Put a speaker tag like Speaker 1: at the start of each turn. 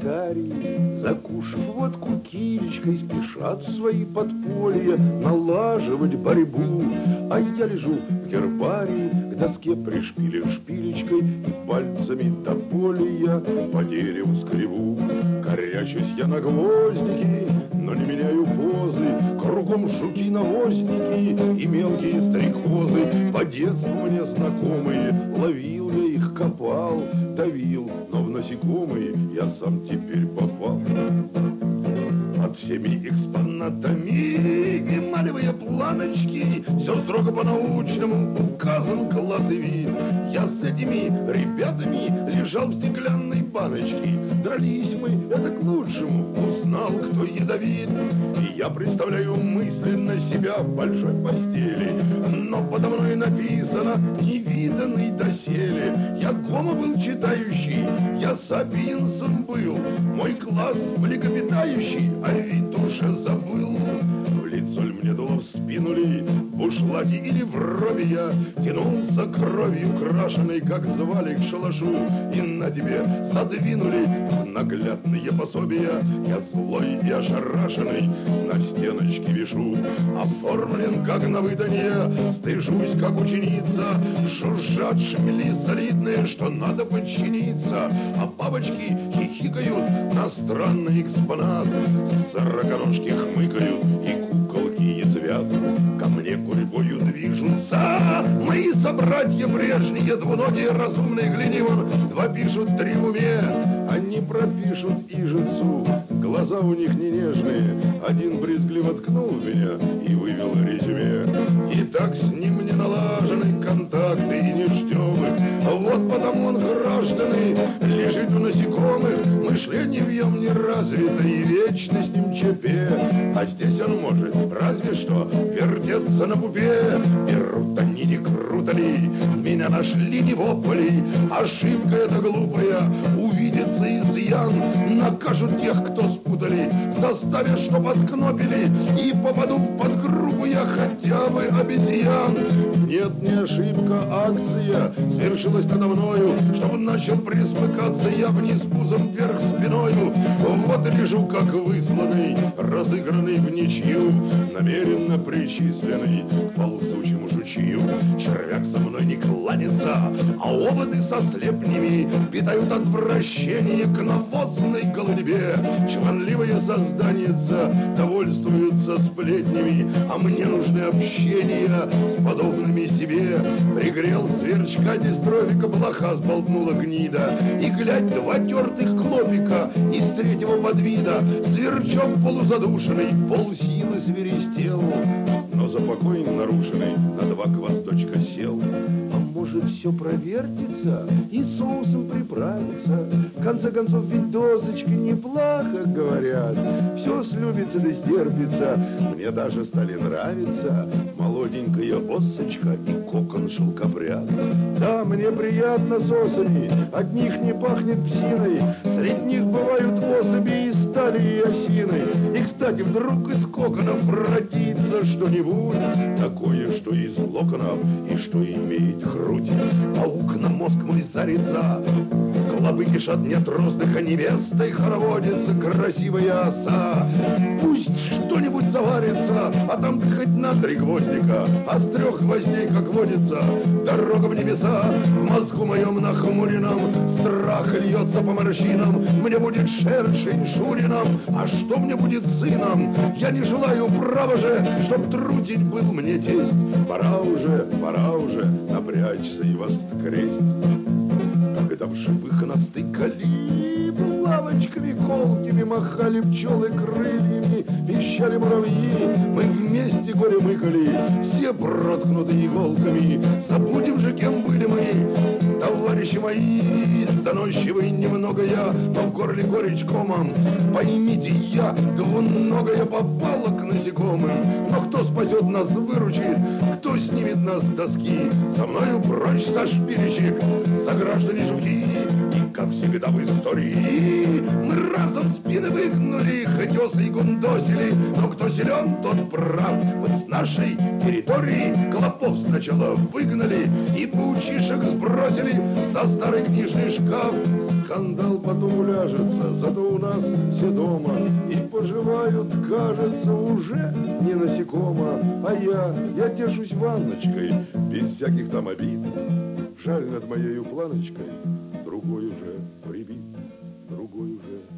Speaker 1: дикари, закушав водку килечкой, спешат в свои подполья налаживать борьбу. А я лежу в гербарии, к доске пришпилен шпилечкой, и пальцами до боли я по дереву скребу. Корячусь я на гвоздики, но не меняю позы. Кругом жуки-навозники и мелкие стрекозы, по детству мне знакомые. Ловил я их, копал, давил, но в насекомые я сам теперь попал. Под всеми экспонатами эмалевые планочки, все строго по-научному указан класс и вид. Я с этими ребятами лежал в стеклянной баночке. Дрались мы, это к лучшему, узнал, кто ядовит. И я представляю мысленно себя в большой постели, но подо мной написано «невиданный доселе». Я Гомо был читающий, я сапиенсом был, мой класс млекопитающий, а вид уже забыл. В лицо ль мне дуло, в спину ли, в бушлате или в рове я тянулся кровью крашеной, как звали к шалашу. И на тебе задвинули в наглядные пособия. Я злой и ошарашенный на стеночке вишу. Оформлен как на выданье, стыжусь как ученица. Жужжат шмели солидные, что надо подчиниться. А бабочки хихикают на странный экспонат. Сороконожки хмыкают и куколки язвят. Ко мне гурьбою движутся мои собратья прежние, двуногие, разумные, гляди вон, два пишут, три в уме. Они пропишут ижицу, глаза у них не нежные. Один брезгливо ткнул в меня и вывел резюме. И так с ним не налажены контакты и не ждем их. Вот потому он, граждане, лежит у насекомых. Мышление в нем не развито и вечно с ним чепе. А здесь он может разве что вертеться на пупе. Берут они, не круто ли, меня нашли не вопли. Ошибка эта глупая, увидится изъян. Накажут тех, кто спутали, заставят, чтоб откнопили. И попаду в подгруппу я хотя бы обезьян. Нет, не ошибка, акция свершилась надо мною, чтобы начал присмыкаться я вниз пузом, вверх спиною. Вот и лежу, как высланный, разыгранный в ничью, намеренно причисленный к ползучему жучью. Червяк со мной не кланится, а оводы со слепнями питают отвращение к навозной голубе. Чванливые созданица довольствуются сплетнями, а мне нужны общения с подобными себе. Пригрел сверчка дистрофика, блоха сболтнула гнида, и глядь, два тертых клопика из третьего подвида. Сверчок полузадушенный полсилы свиристел, но за покой нарушенный на два гвоздочка сел. А может, все провертится и соусом приправится? В конце концов, ведь дозочка неплохо, говорят. Все слюбится да стерпится, мне даже стали нравиться молоденькая осочка и кокон шелкопряд. Да, мне приятно с осами, от них не пахнет псиной. Среди них бывают особи из стали и осины. И, кстати, вдруг из коконов родится что-нибудь такое, что из локонов и что имеет грудь. Паук на мозг мой зарится, клобы кишат нет роздыха, невестой хороводится красивая оса. Пусть что-нибудь заварится, а там хоть на 3 гвоздика, а с 3 гвоздей, как водится, дорога в небеса. В мозгу моем нахмуренном страх льется по морщинам. Мне будет шершень Шурином, а что мне будет сыном? Я не желаю, право же, чтоб трутень был мне тесть. Пора уже напрячься и воскресть. Когда в живых настыкали, лавочками колкими махали пчелы крыльями, пищали муравьи, мы вместе горе мыкали, все проткнуты иголками. Забудем же, кем были мы, товарищи мои, заносчивый немного я, но в горле горечь комом. Поймите, я двуногая попала к насекомым, но кто спасет нас, выручит, кто снимет нас с доски? Со мною прочь со шпилечек, сограждане жуки, и как всегда в истории. Мы разом спины выгнули, хоть осы и гундосили, но кто силен, тот прав. Мы с нашей территории клопов сначала выгнали и паучишек сбросили за старый книжный шкаф. Скандал потом уляжется, зато у нас все дома и поживают, кажется, уже не насекомо. А я тешусь ванночкой, без всяких там обид. Жаль, над моею планочкой другой уже прибит, другой уже